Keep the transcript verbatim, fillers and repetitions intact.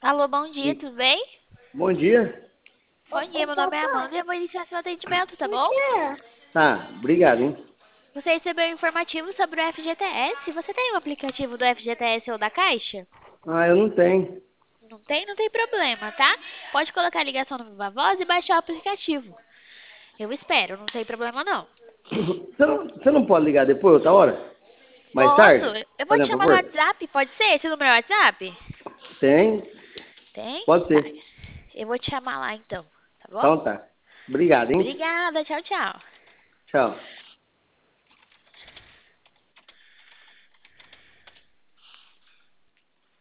Alô, bom dia, Sim. tudo bem? Bom dia. Bom dia, meu nome é Amanda e eu vou iniciar seu atendimento, tá bom? Tá, obrigado, hein? Você recebeu um informativo sobre o F G T S? Você tem o aplicativo do F G T S ou da Caixa? Ah, eu não tenho. Não tem? Não tem problema, tá? Pode colocar a ligação no Viva Voz e baixar o aplicativo. Eu espero, não tem problema não. Você não, você não pode ligar depois, outra hora? Mais Posso? tarde? Eu vou te Fazendo chamar no favor? WhatsApp, pode ser? Esse número é WhatsApp? Tem? Tem? Pode Tá. ser. Eu vou te chamar lá então, tá bom? Então tá. Obrigado, hein? Obrigada, tchau, tchau. Tchau.